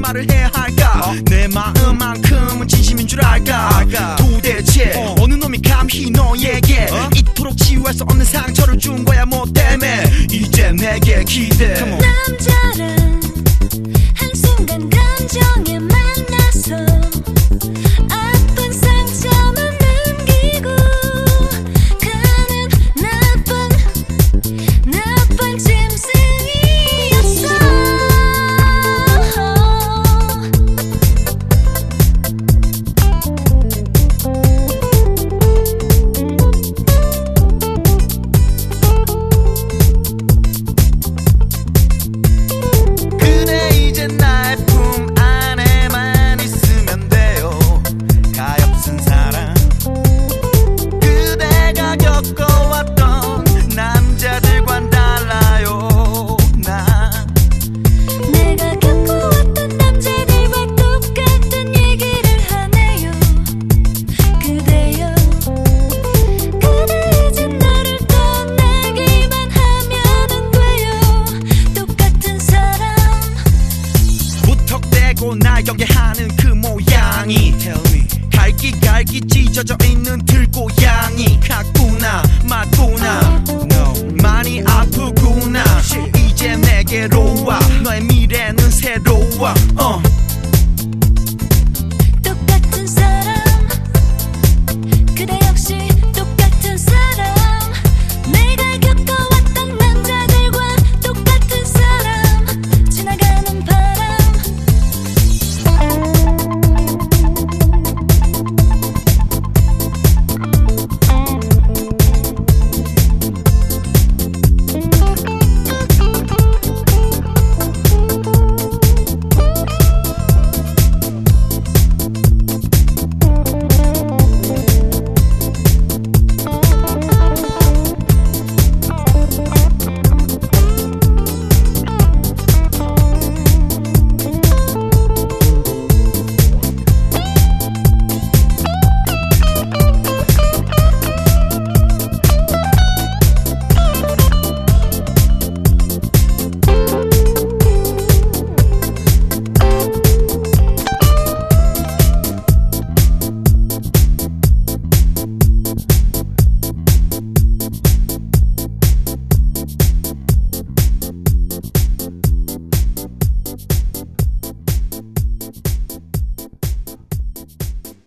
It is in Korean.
말을 해야 할까? 내 마음만큼은 진심인 줄 알까? 도대체 어느 놈이 감히 너에게 이토록 치유할 수 없는 상처를 준 거야 뭐 때문에 이제 내게 기대. 남자란 한순간 감정에 만나서 아픈 상처만 남기고 가는 나쁜 짐승이었어. 그래 이제 나의 품 안에만 있으면 돼요. 가엾은 사랑 그대가 겪어왔던 남자들과는 달라요. 나 내가 겪어왔던 남자들과 똑같은 얘기를 하네요. 그대여 그대 이제 나를 떠나기만 하면은 돼요. 똑같은 사람 무턱대고 날 경계하는 그 모양이 갈기갈기 찢어져 있는 들고양이 같구나 맞구나 많이 아프구나 이제 내게로 와 너의 미래는 새로워